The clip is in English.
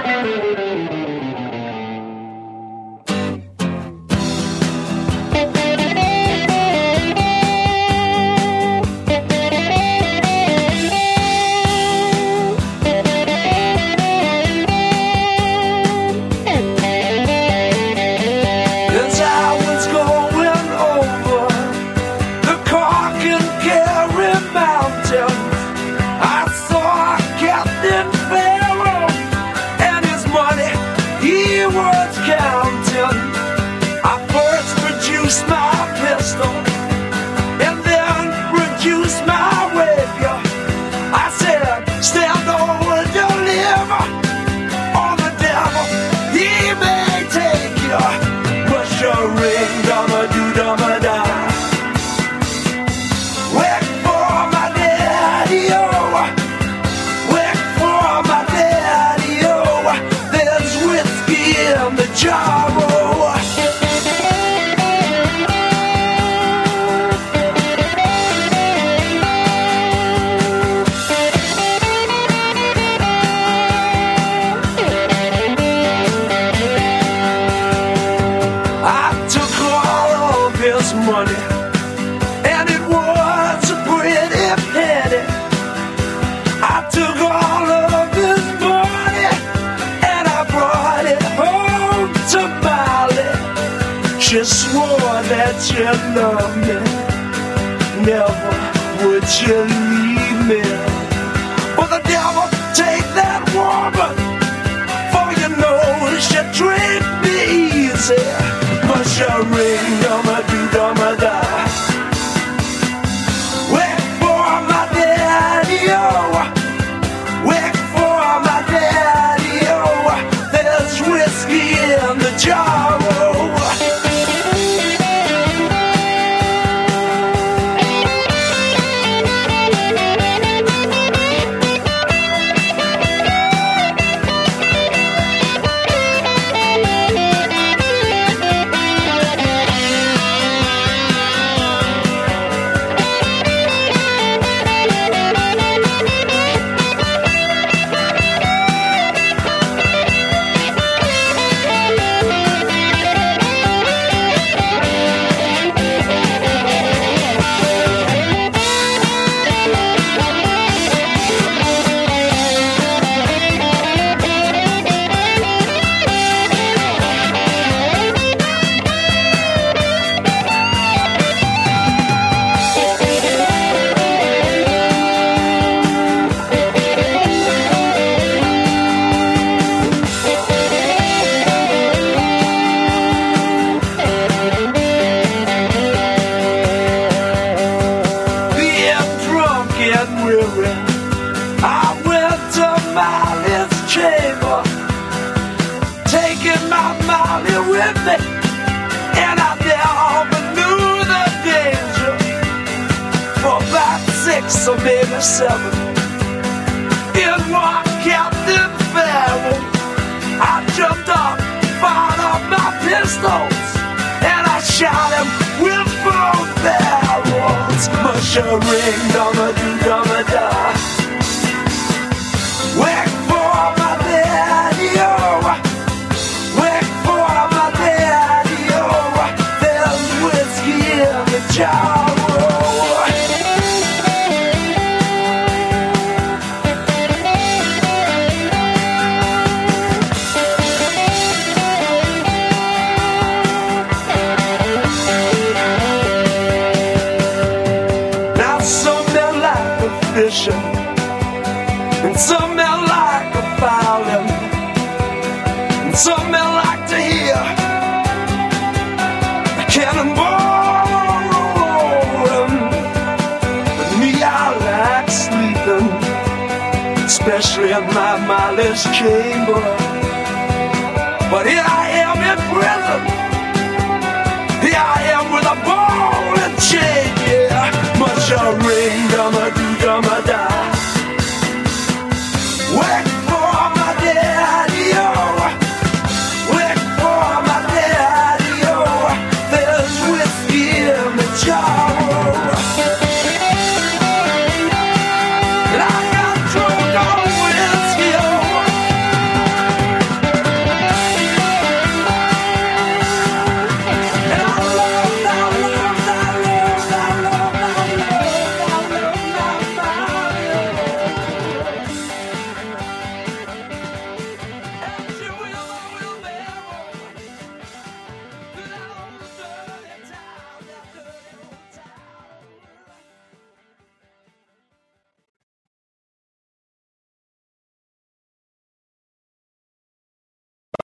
You swore that you loved me, never would you leave me. But the devil take that woman, for you know she treat me easy. But she ring, dum-a-do-dum-a-da. Wait for my daddy, oh. Wait for my daddy, oh. There's whiskey in the jar, oh. So maybe 7 in one Captain Farrell. I jumped up, fired up my pistols, and I shot him with both barrels. Mushering, dum-a-do-dum-a-da. Wait for my daddy, oh. Wait for my daddy, oh. There's whiskey in the jar, oh. And some men like a violin, and some men like to hear a cannonball rolling. But me, I like sleeping, especially in my mindless chamber. But here I am in prison, here I am with a ball and chain, yeah. Much a ring,